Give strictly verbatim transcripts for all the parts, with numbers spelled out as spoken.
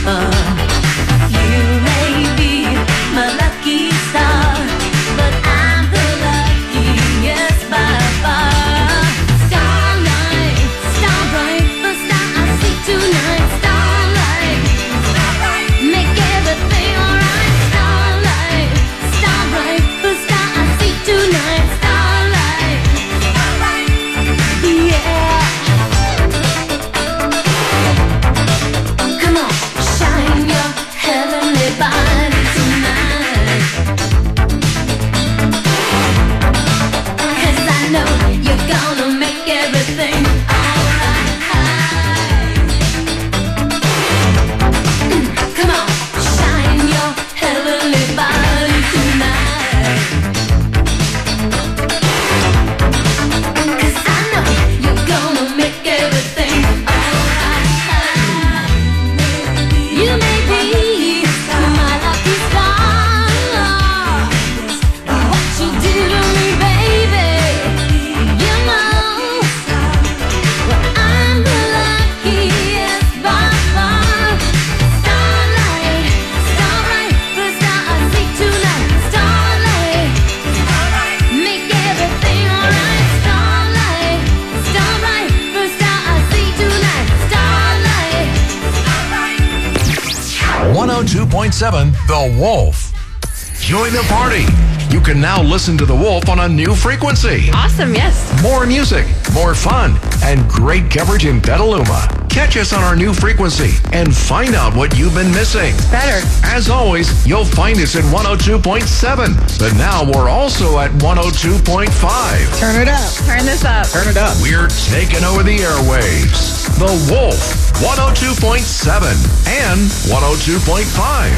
far. You may be my lucky star, but I'm the luckiest by far. Starlight, star bright, the star I see tonight. Starlight, make everything alright. Starlight, star bright, the star I see tonight. Starlight, yeah. Come on, shine your heavenly body tonight, 'cause I know you're gonna make everything alright. Come on, shine your heavenly body tonight, 'cause I know you're gonna make everything alright. You may be my lucky star, what you do to me, baby, you know. Well, I'm the luckiest by far. Starlight, starlight, the star I see tonight. Starlight, make everything alright. Starlight, starlight, the star I see tonight. Starlight, one oh two point seven The Wolf. Join the party. You can now listen to The Wolf on a new frequency. Awesome, yes. More music, more fun, and great coverage in Petaluma. Catch us on our new frequency and find out what you've been missing. Better. As always, you'll find us at one oh two point seven, but now we're also at one oh two point five. Turn it up. Turn this up. Turn it up. We're taking over the airwaves. The Wolf, one oh two point seven and one oh two point five.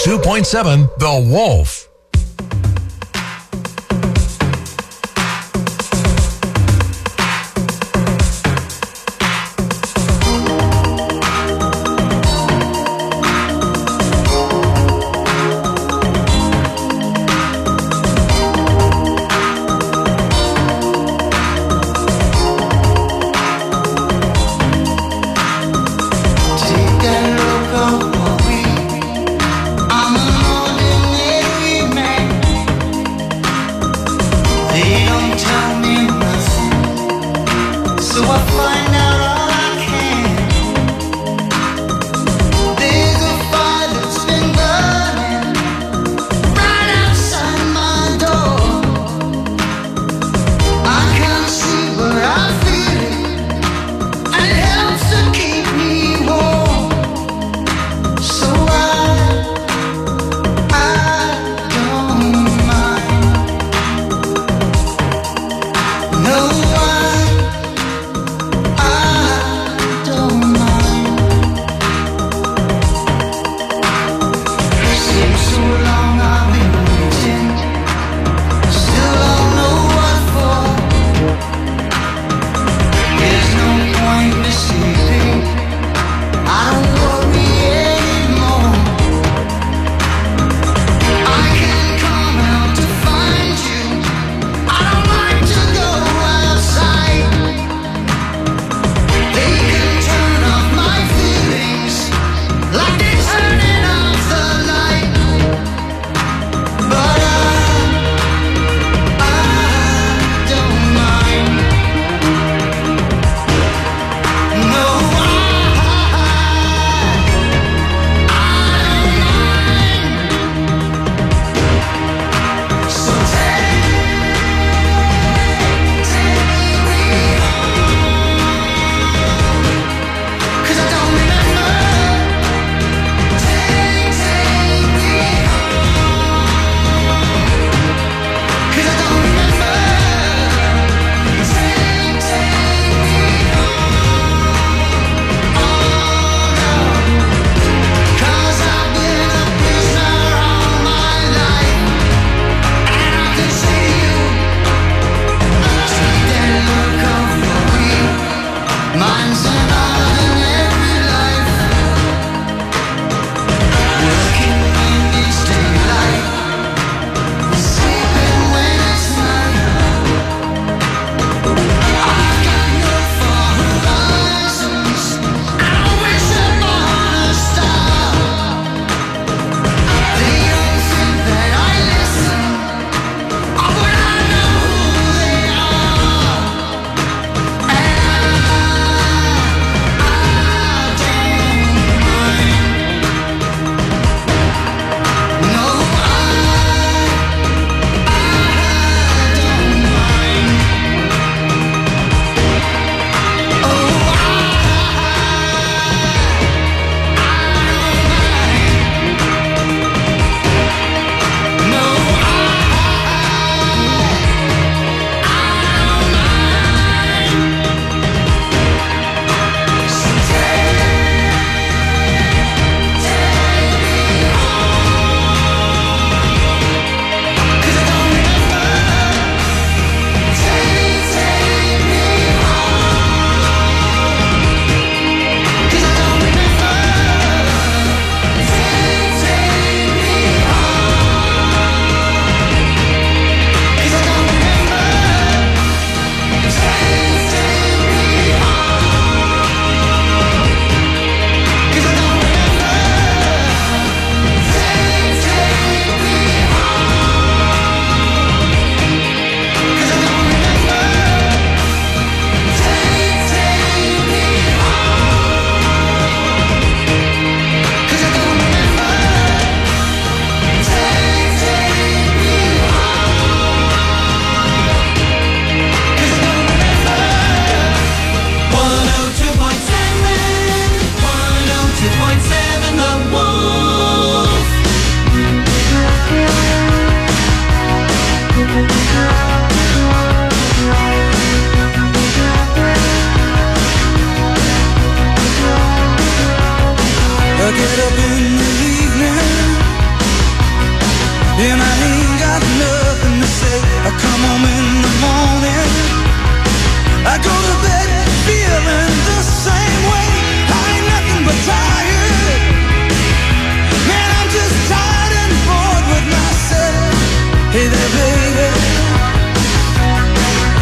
two point seven The Wolf. I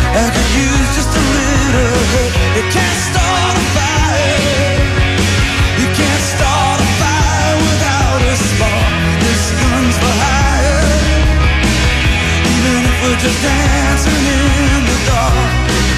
I could use just a little help. You can't start a fire. You can't start a fire without a spark. This gun's for hire. Even if we're just dancing in the dark.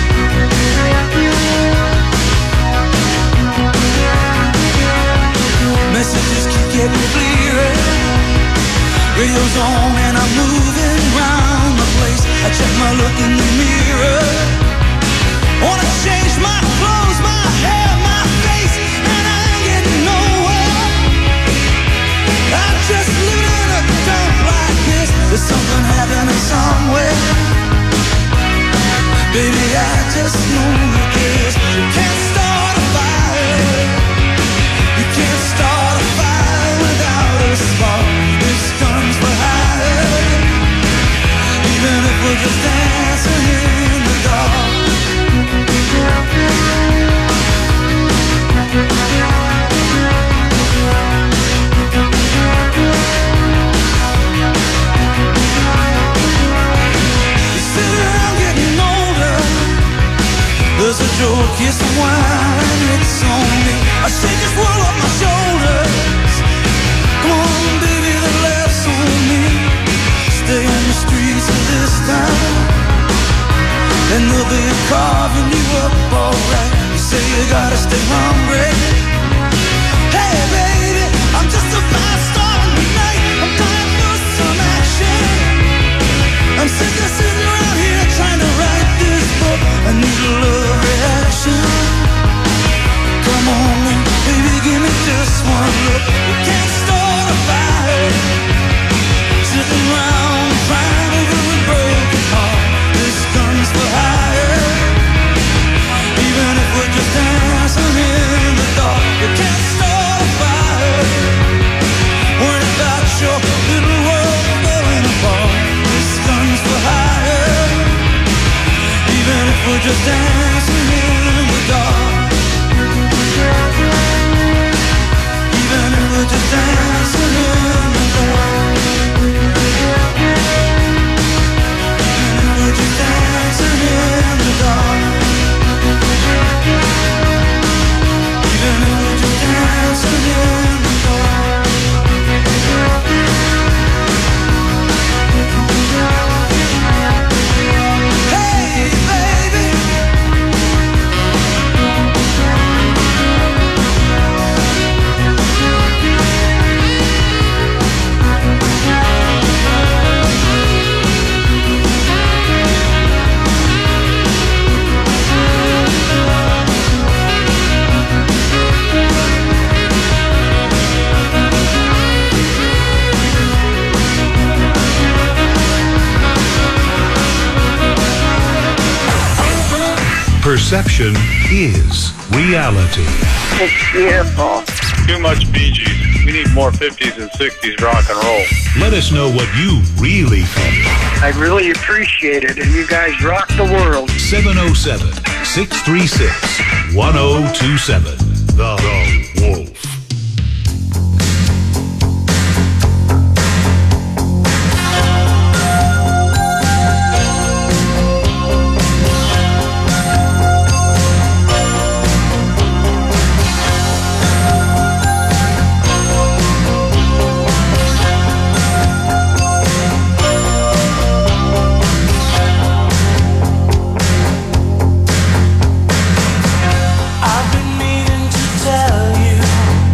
Messages keep getting clearer. Radio's on and I'm moving round the place. I check my look in the mirror. Wanna change my clothes, my hair, my face, and I ain't getting nowhere. I'm just living in a dump like this. There's something happening somewhere. Baby, I just know this. You can't start a fire. You can't start a fire without a spark. This gun's for hire. Even if we're just dancing in the dark. You sit around getting older. There's a joke, kiss of wine, it's on me. I shake this world off my shoulders. Come on, baby, the laughs on me. Stay on the streets of this town, and they'll be carving you up alright. You say you gotta stay hungry. Hey, baby, I'm just about starting the night. I'm dying for some action. I'm sick of sitting around here trying to write this book. I need a love reaction. Come on, baby, give me just one look. You can't start a fire sitting around crying over a broken heart. This gun's for hire. Even if we're just dancing in the dark. You can't start a fire worrying about your little world falling apart. This gun's for hire. Even if we're just dancing in the dark. Even if we're just dancing in the dark. Even if we're just dancing in the dark. Even if we're just dancing in the dark. Hey, baby. Perception is reality. It's beautiful. Too much Bee Gees. We need more fifties and sixties rock and roll. Let us know what you really feel. I really appreciate it, and you guys rock the world. seven oh seven, six three six, one oh two seven. The, the Wolf. I've been meaning to tell you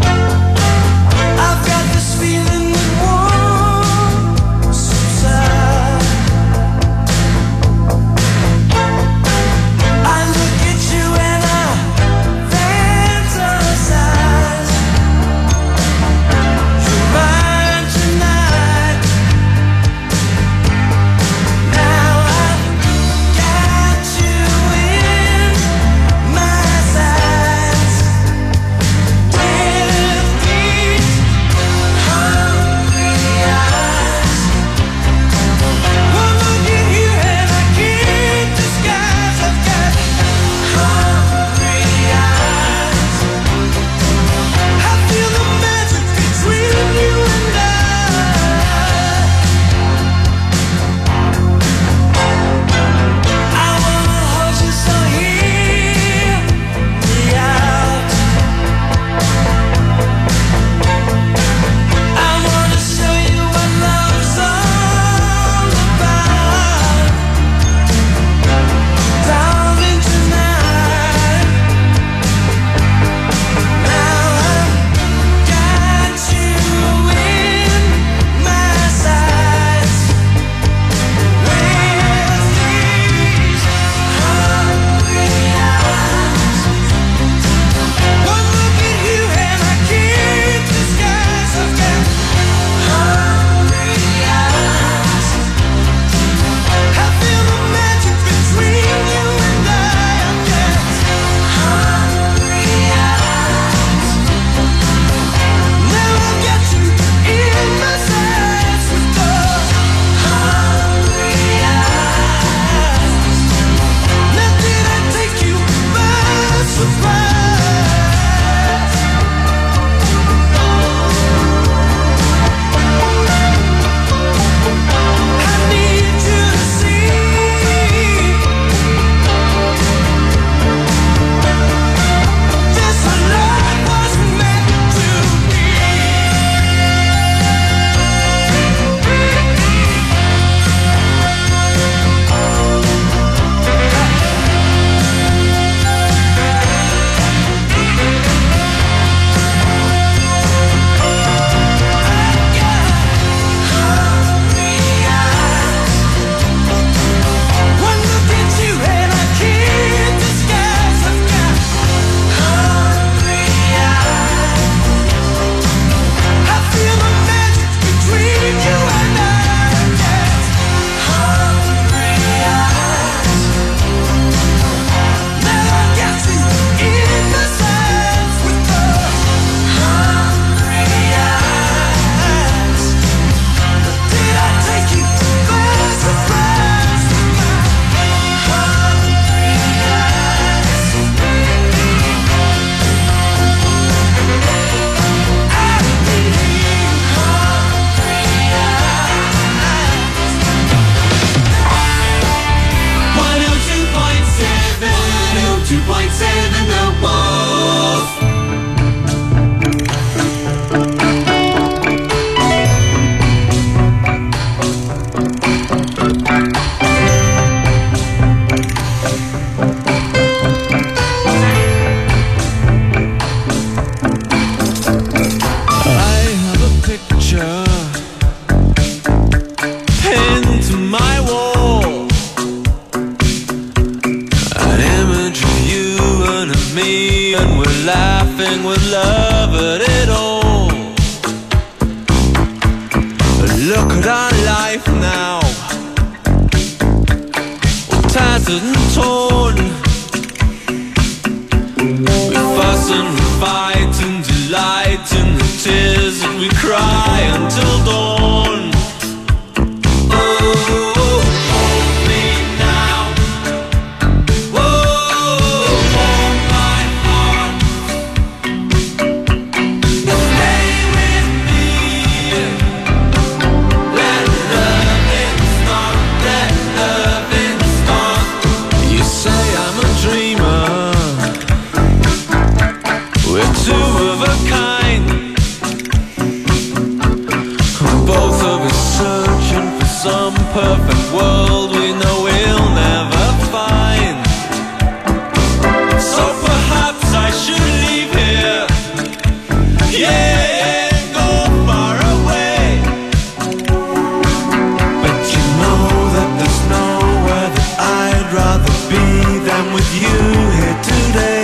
nothing with love at it all. Look at our life now, all tattered and torn. We fuss and we fight and delight in the tears that we cry until dawn. Oh, hold me now. Whoa, hold my heart. Stay with me. Let loving start. Let loving start. You say I'm a dreamer. We're two of a kind. Both of us searching for some perfect world we know we'll never find. So perhaps I should leave here, yeah, and go far away. But you know that there's nowhere that I'd rather be than with you here today.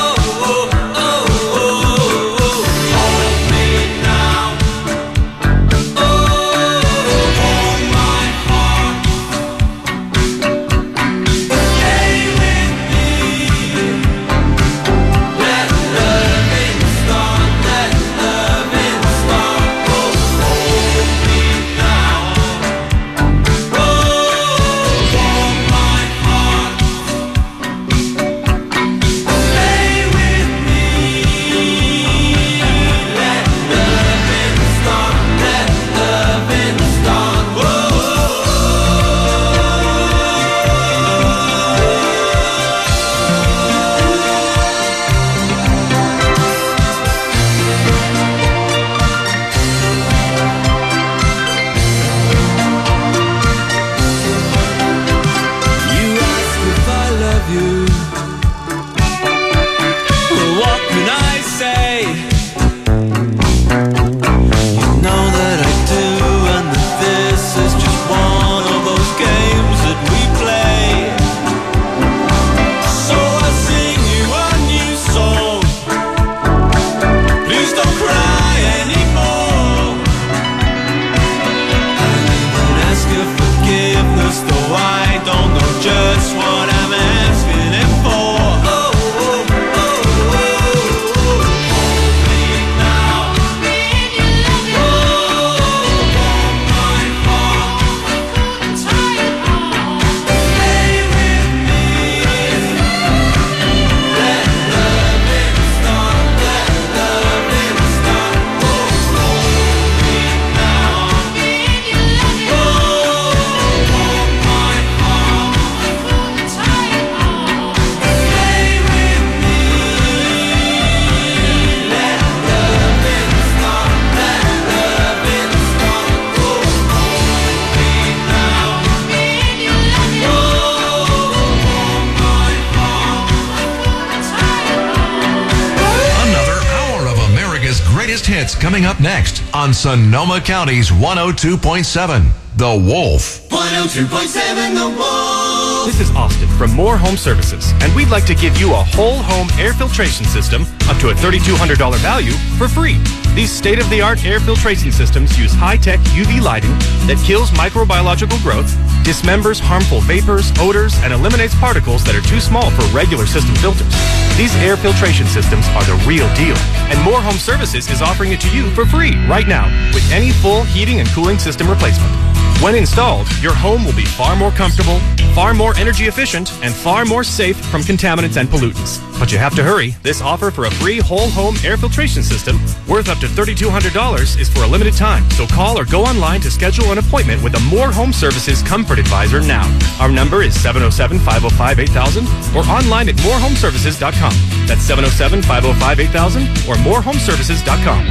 Hits coming up next on Sonoma County's one oh two point seven, The Wolf. one oh two point seven The Wolf. This is Austin from More Home Services, and we'd like to give you a whole home air filtration system up to a three thousand two hundred dollars value for free. These state-of-the-art air filtration systems use high-tech U V lighting that kills microbiological growth, dismembers harmful vapors, odors, and eliminates particles that are too small for regular system filters. These air filtration systems are the real deal, and More Home Services is offering it to you for free right now with any full heating and cooling system replacement. When installed, your home will be far more comfortable, far more energy efficient, and far more safe from contaminants and pollutants. But you have to hurry. This offer for a free whole home air filtration system worth up to three thousand two hundred dollars is for a limited time. So call or go online to schedule an appointment with a More Home Services Comfort Advisor now. Our number is seven oh seven, five oh five, eight thousand or online at more home services dot com. That's seven oh seven, five oh five, eight thousand or more home services dot com.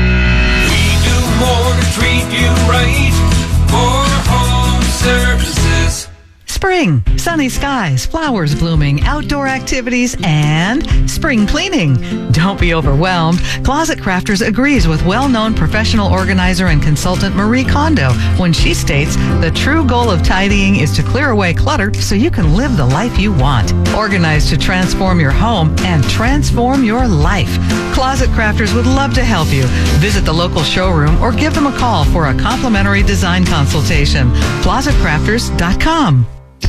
We do more to treat you right. More Home Services. spring, sunny skies, flowers blooming, outdoor activities, and spring cleaning. Don't be overwhelmed. Closet Crafters agrees with well-known professional organizer and consultant Marie Kondo when she states the true goal of tidying is to clear away clutter so you can live the life you want. Organize to transform your home and transform your life. Closet Crafters would love to help you. Visit the local showroom or give them a call for a complimentary design consultation. closet crafters dot com.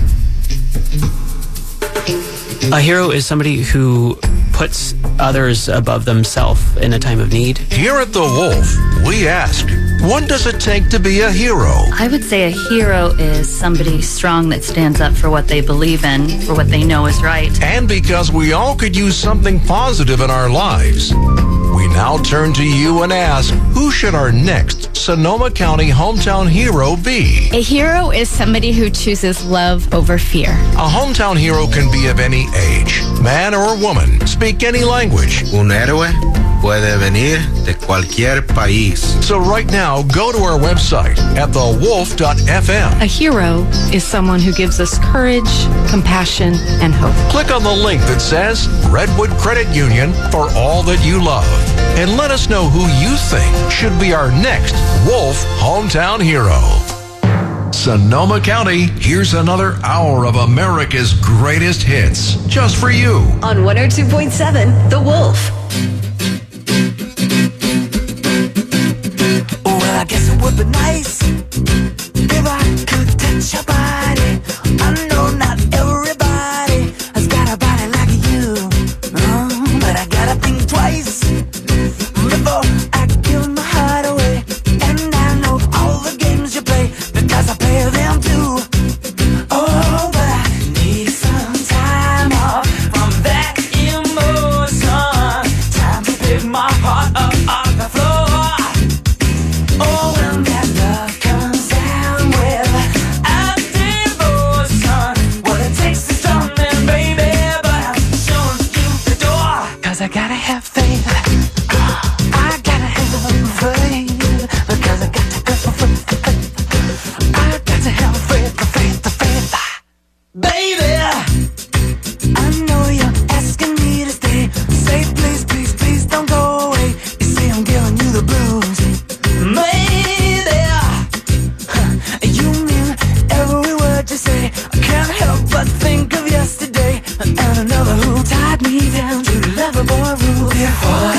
A hero is somebody who puts others above themselves in a time of need. Here at The Wolf, we ask, what does it take to be a hero? I would say a hero is somebody strong that stands up for what they believe in, for what they know is right. And because we all could use something positive in our lives, we now turn to you and ask, who should our next Sonoma County hometown hero be? A hero is somebody who chooses love over fear. A hometown hero can be of any age, man or woman, speak any language. Un héroe puede venir de cualquier país. So right now, go to our website at the wolf dot f m. A hero is someone who gives us courage, compassion, and hope. Click on the link that says Redwood Credit Union for all that you love. And let us know who you think should be our next Wolf Hometown Hero. Sonoma County, here's another hour of America's greatest hits, just for you. On one oh two point seven, The Wolf. Well, I guess it would be nice if I could touch your body. I know not everybody has got a body like you, uh, but I gotta think twice before I give my heart away. And I know all the games you play because I play them too. Oh, but I need some time off from that emotion. Time to pick my heart up off the floor. Oh, when that love comes down with a devotion, what it takes is something, baby, but I'm showing you the door. Cause I gotta have faith. I gotta have faith. Because I got to go for faith. I got to have faith, the faith, the faith. Baby, I know you're asking me to stay. Say please, please, please don't go away. You say I'm giving you the blues. Maybe you mean every word you say. I can't help but think of yesterday and another who tied me down to the lover boy rule. Before